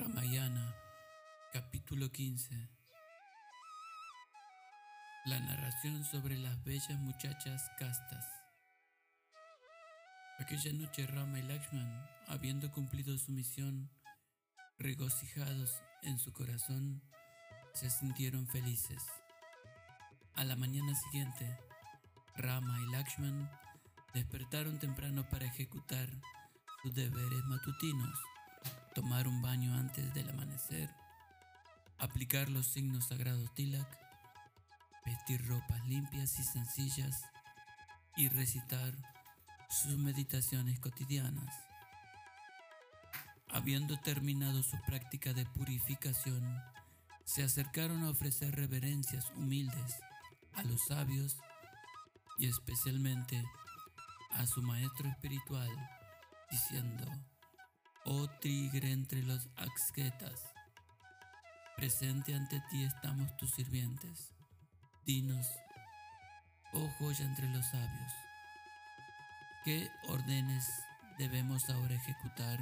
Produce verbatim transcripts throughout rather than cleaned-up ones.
Ramayana, capítulo quince. La narración sobre las bellas muchachas castas. Aquella noche Rama y Lakshman, habiendo cumplido su misión, regocijados en su corazón, se sintieron felices. A la mañana siguiente, Rama y Lakshman despertaron temprano para ejecutar sus deberes matutinos, tomar un baño antes del amanecer, aplicar los signos sagrados tilak, vestir ropas limpias y sencillas y recitar sus meditaciones cotidianas. Habiendo terminado su práctica de purificación, se acercaron a ofrecer reverencias humildes a los sabios y especialmente a su maestro espiritual, diciendo: «Oh tigre entre los ascetas, presente ante ti estamos tus sirvientes. Dinos, oh joya entre los sabios, ¿qué órdenes debemos ahora ejecutar?».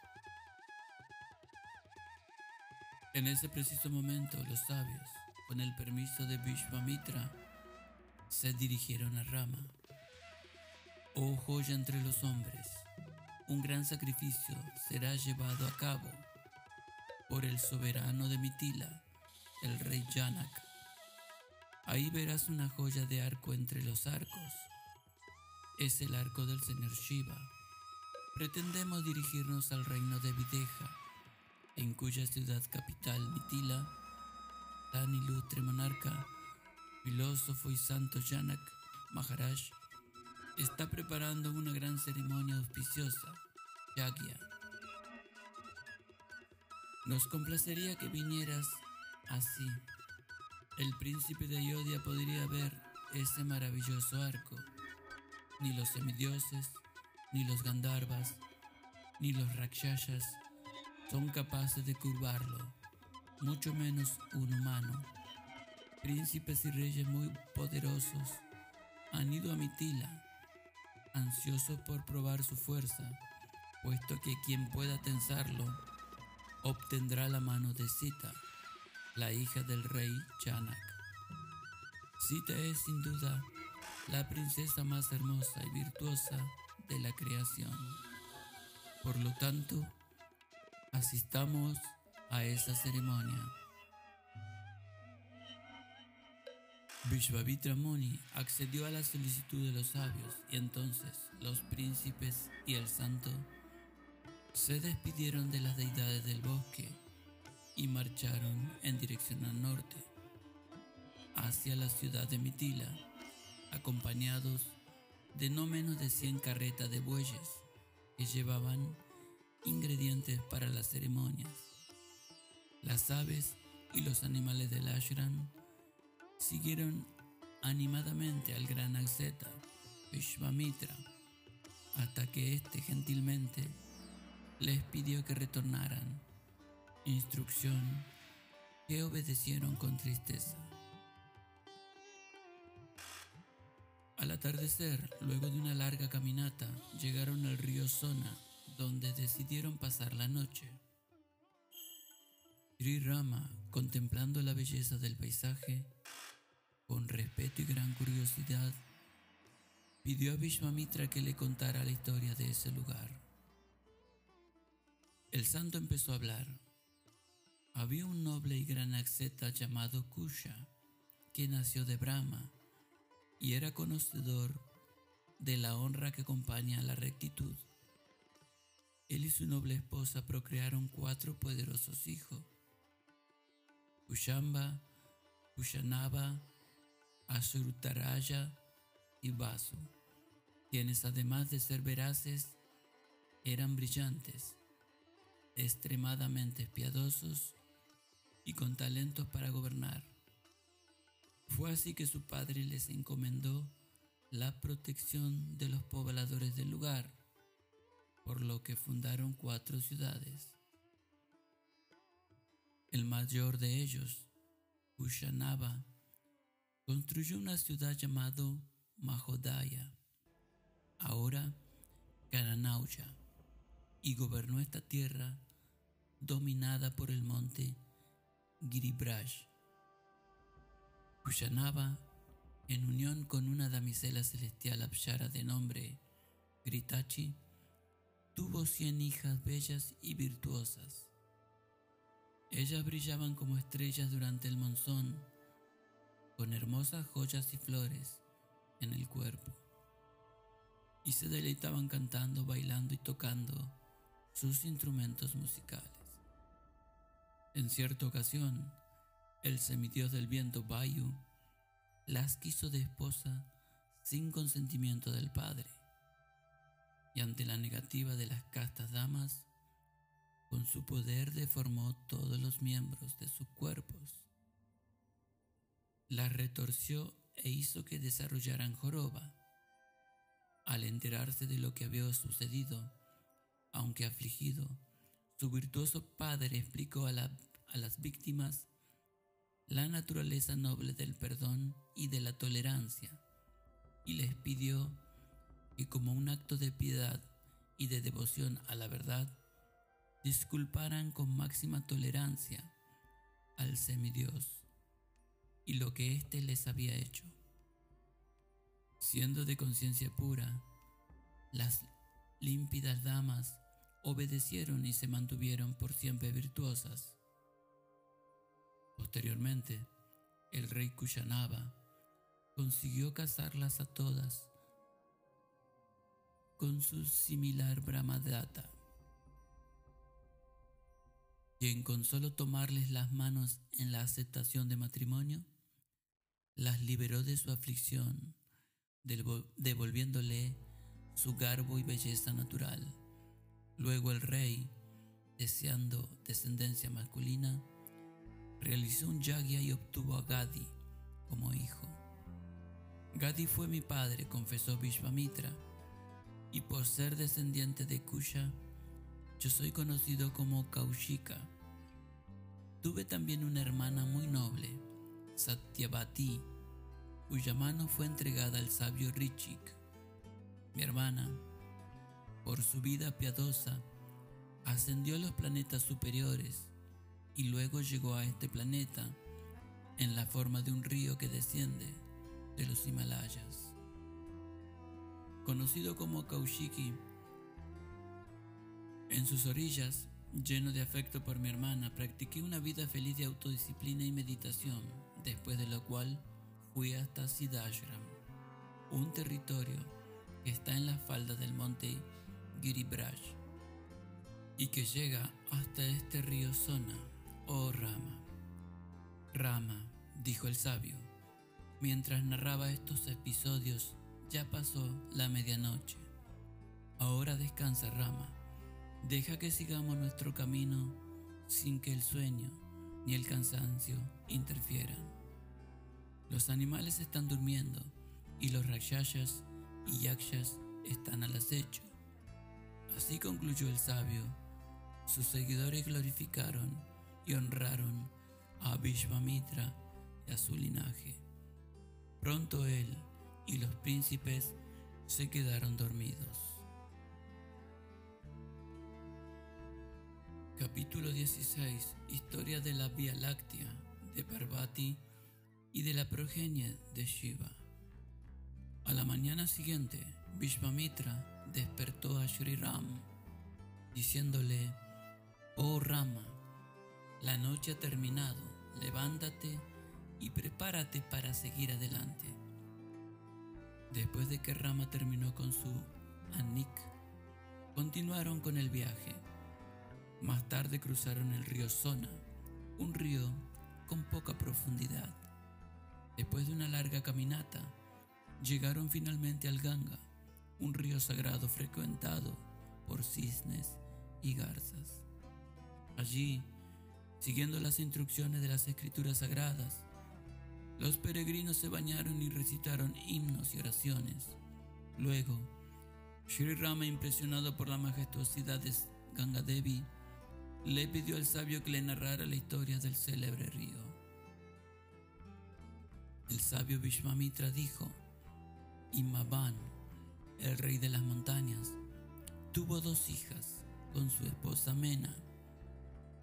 En ese preciso momento los sabios, con el permiso de Vishvamitra, se dirigieron a Rama. «Oh joya entre los hombres, un gran sacrificio será llevado a cabo por el soberano de Mitila, el rey Janak. Ahí verás una joya de arco entre los arcos. Es el arco del señor Shiva. Pretendemos dirigirnos al reino de Videha, en cuya ciudad capital Mitila, tan ilustre monarca, filósofo y santo Janak Maharaj está preparando una gran ceremonia auspiciosa, Yagya. Nos complacería que vinieras así. El príncipe de Ayodhya podría ver ese maravilloso arco. Ni los semidioses, ni los Gandharvas, ni los Rakshasas son capaces de curvarlo, mucho menos un humano. Príncipes y reyes muy poderosos han ido a Mitila, ansiosos por probar su fuerza, puesto que quien pueda tensarlo obtendrá la mano de Sita, la hija del rey Janak. Sita es sin duda la princesa más hermosa y virtuosa de la creación. Por lo tanto, asistamos a esa ceremonia». Vishvamitra Muni accedió a la solicitud de los sabios y entonces los príncipes y el santo se despidieron de las deidades del bosque y marcharon en dirección al norte, hacia la ciudad de Mitila, acompañados de no menos de cien carretas de bueyes que llevaban ingredientes para las ceremonias. Las aves y los animales del ashram siguieron animadamente al gran asceta Vishvamitra hasta que éste gentilmente les pidió que retornaran, instrucción que obedecieron con tristeza. Al atardecer, luego de una larga caminata, llegaron al río Sona, donde decidieron pasar la noche. Sri Rama, contemplando la belleza del paisaje, con respeto y gran curiosidad, pidió a Vishvamitra que le contara la historia de ese lugar. El santo empezó a hablar. Había un noble y gran asceta llamado Kusha, que nació de Brahma y era conocedor de la honra que acompaña a la rectitud. Él y su noble esposa procrearon cuatro poderosos hijos: Kushamba, Kushanaba, Ashrutaraya y Vasu, quienes además de ser veraces, eran brillantes, extremadamente piadosos y con talentos para gobernar. Fue así que su padre les encomendó la protección de los pobladores del lugar, por lo que fundaron cuatro ciudades. El mayor de ellos, Kushanaba, construyó una ciudad llamada Mahodaya, ahora Karanauja, y gobernó esta tierra dominada por el monte Giribraj. Kushanaba, en unión con una damisela celestial Apsara de nombre Gritachi, tuvo cien hijas bellas y virtuosas. Ellas brillaban como estrellas durante el monzón, con hermosas joyas y flores en el cuerpo, y se deleitaban cantando, bailando y tocando sus instrumentos musicales. En cierta ocasión, el semidios del viento Vayu las quiso de esposa sin consentimiento del padre, y ante la negativa de las castas damas, con su poder deformó todos los miembros de sus cuerpos, las retorció e hizo que desarrollaran joroba. Al enterarse de lo que había sucedido, aunque afligido, su virtuoso padre explicó a, la, a las víctimas la naturaleza noble del perdón y de la tolerancia, y les pidió que, como un acto de piedad y de devoción a la verdad, disculparan con máxima tolerancia al semidios y lo que éste les había hecho. Siendo de conciencia pura, las límpidas damas obedecieron y se mantuvieron por siempre virtuosas. Posteriormente, el rey Kushanaba consiguió casarlas a todas con su similar Brahmadatta, quien, con solo tomarles las manos en la aceptación de matrimonio, las liberó de su aflicción, devolviéndole su garbo y belleza natural. Luego el rey, deseando descendencia masculina, realizó un yagya y obtuvo a Gadi como hijo. Gadi fue mi padre, confesó Vishvamitra, y por ser descendiente de Kusha, yo soy conocido como Kaushika. Tuve también una hermana muy noble, Satyavati, cuya mano fue entregada al sabio Richik. Mi hermana, por su vida piadosa, ascendió a los planetas superiores y luego llegó a este planeta en la forma de un río que desciende de los Himalayas. Conocido como Kaushiki, en sus orillas, lleno de afecto por mi hermana, practiqué una vida feliz de autodisciplina y meditación, después de lo cual fui hasta Siddhashram, un territorio que está en la falda del monte Giribraj y que llega hasta este río Sona, oh Rama. Rama, dijo el sabio, mientras narraba estos episodios, ya pasó la medianoche. Ahora descansa, Rama. Deja que sigamos nuestro camino sin que el sueño ni el cansancio interfieran. Los animales están durmiendo y los rakshasas y yakshas están al acecho. Así concluyó el sabio. Sus seguidores glorificaron y honraron a Vishvamitra y a su linaje. Pronto él y los príncipes se quedaron dormidos. Capítulo dieciséis. Historia de la Vía Láctea, de Parvati y de la progenie de Shiva. A la mañana siguiente, Vishvamitra despertó a Shri Ram, diciéndole: Oh Rama, la noche ha terminado, levántate y prepárate para seguir adelante. Después de que Rama terminó con su Anik, continuaron con el viaje. Más tarde cruzaron el río Sona, un río con poca profundidad. Después de una larga caminata, llegaron finalmente al Ganga, un río sagrado frecuentado por cisnes y garzas. Allí, siguiendo las instrucciones de las escrituras sagradas, los peregrinos se bañaron y recitaron himnos y oraciones. Luego, Shri Rama, impresionado por la majestuosidad de Ganga Devi, le pidió al sabio que le narrara la historia del célebre río. El sabio Vishvamitra dijo: Himavan, el rey de las montañas, tuvo dos hijas con su esposa Mena.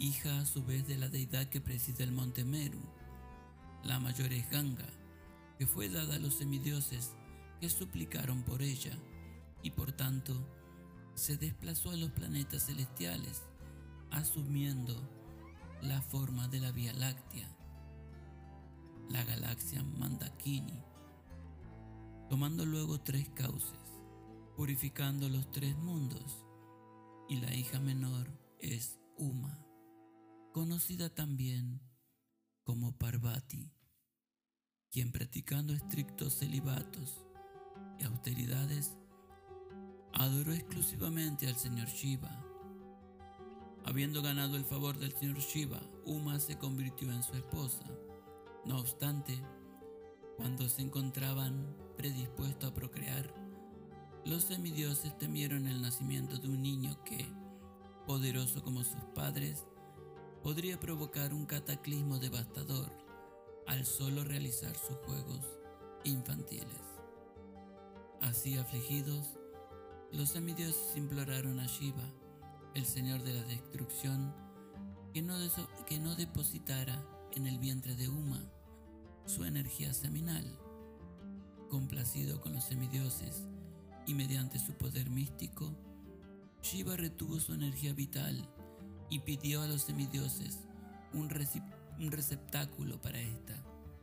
hija a su vez de la deidad que preside el monte Meru. La mayor es Ganga, que fue dada a los semidioses que suplicaron por ella, y por tanto se desplazó a los planetas celestiales, asumiendo la forma de la Vía Láctea, la galaxia Mandakini, tomando luego tres cauces, purificando los tres mundos, y la hija menor es Uma, conocida también como Parvati, quien practicando estrictos celibatos y austeridades, adoró exclusivamente al señor Shiva. Habiendo ganado el favor del señor Shiva, Uma se convirtió en su esposa. No obstante, cuando se encontraban predispuestos a procrear, los semidioses temieron el nacimiento de un niño que, poderoso como sus padres, podría provocar un cataclismo devastador al solo realizar sus juegos infantiles. Así afligidos, los semidioses imploraron a Shiva, el señor de la destrucción, que no, deso- que no depositara en el vientre de Uma su energía seminal. Complacido con los semidioses y mediante su poder místico, Shiva retuvo su energía vital y pidió a los semidioses un, reci- un receptáculo para esta.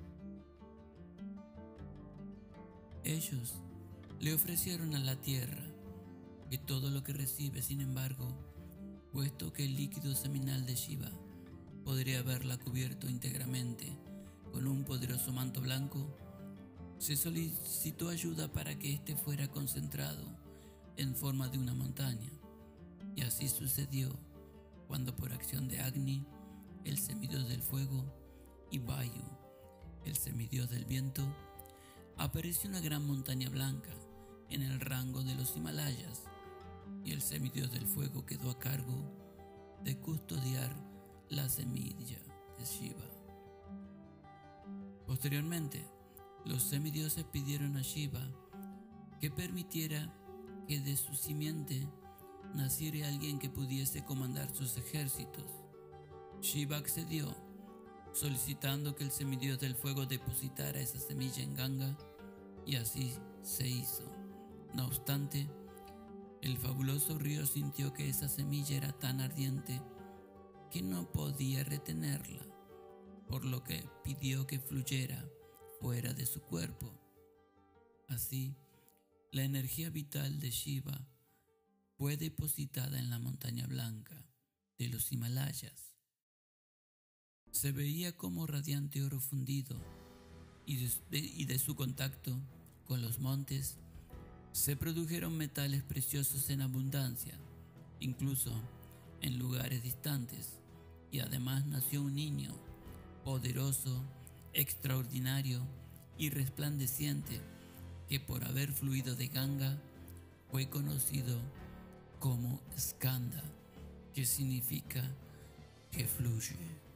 Ellos le ofrecieron a la tierra que todo lo que recibe, sin embargo, puesto que el líquido seminal de Shiva podría haberla cubierto íntegramente con un poderoso manto blanco, se solicitó ayuda para que éste fuera concentrado en forma de una montaña. Y así sucedió cuando por acción de Agni, el semidios del fuego, y Vayu, el semidios del viento, apareció una gran montaña blanca en el rango de los Himalayas, y el semidios del fuego quedó a cargo de custodiar la semilla de Shiva. Posteriormente, los semidioses pidieron a Shiva que permitiera que de su simiente naciera alguien que pudiese comandar sus ejércitos. Shiva accedió, solicitando que el semidios del fuego depositara esa semilla en Ganga, y así se hizo. No obstante, el fabuloso río sintió que esa semilla era tan ardiente que no podía retenerla, por lo que pidió que fluyera fuera de su cuerpo. Así, la energía vital de Shiva fue depositada en la montaña blanca de los Himalayas. Se veía como radiante oro fundido, y de, de, y de su contacto con los montes se produjeron metales preciosos en abundancia, incluso en lugares distantes, y además nació un niño poderoso, extraordinario y resplandeciente, que por haber fluido de Ganga fue conocido como Skanda, que significa que fluye.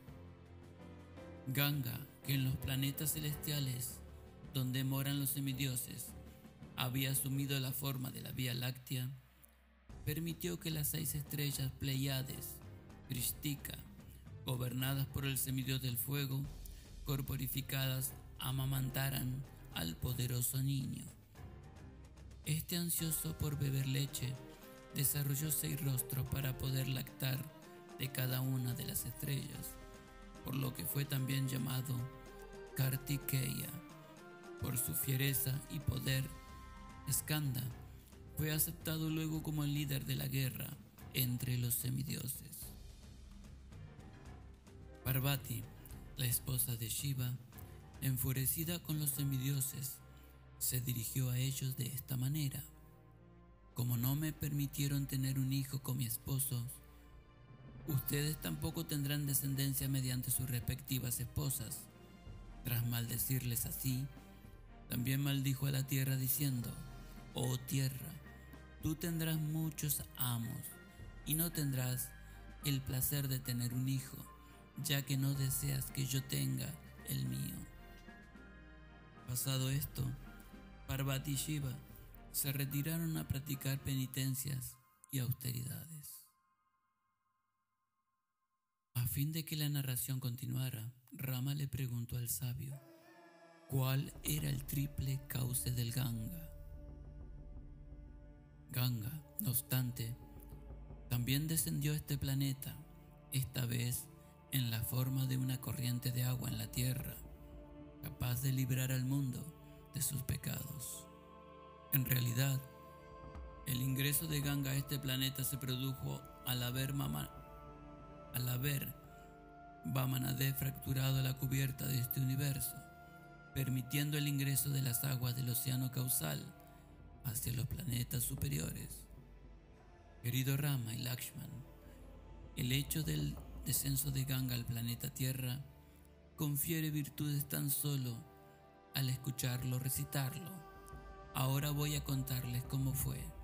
Ganga, que en los planetas celestiales donde moran los semidioses había asumido la forma de la Vía Láctea, permitió que las seis estrellas Pleiades, Krishtika, gobernadas por el semidios del fuego, corporificadas, amamantaran al poderoso niño. Este, ansioso por beber leche, desarrolló seis rostros para poder lactar de cada una de las estrellas, por lo que fue también llamado Kartikeya. Por su fiereza y poder, Skanda fue aceptado luego como el líder de la guerra entre los semidioses. Parvati, la esposa de Shiva, enfurecida con los semidioses, se dirigió a ellos de esta manera: como no me permitieron tener un hijo con mi esposo, ustedes tampoco tendrán descendencia mediante sus respectivas esposas. Tras maldecirles así, también maldijo a la tierra diciendo: oh tierra, tú tendrás muchos amos y no tendrás el placer de tener un hijo, ya que no deseas que yo tenga el mío. Pasado esto, Parvati y Shiva se retiraron a practicar penitencias y austeridades. A fin de que la narración continuara, Rama le preguntó al sabio cuál era el triple cauce del Ganga. Ganga, no obstante, también descendió a este planeta, esta vez en la forma de una corriente de agua en la tierra, capaz de librar al mundo de sus pecados. En realidad, el ingreso de Ganga a este planeta se produjo al haber, Mama, al haber Vamanadev fracturado la cubierta de este universo, permitiendo el ingreso de las aguas del océano causal hacia los planetas superiores. Querido Rama y Lakshman, el hecho del descenso de Ganga al planeta Tierra confiere virtudes tan solo al escucharlo recitarlo. Ahora voy a contarles cómo fue.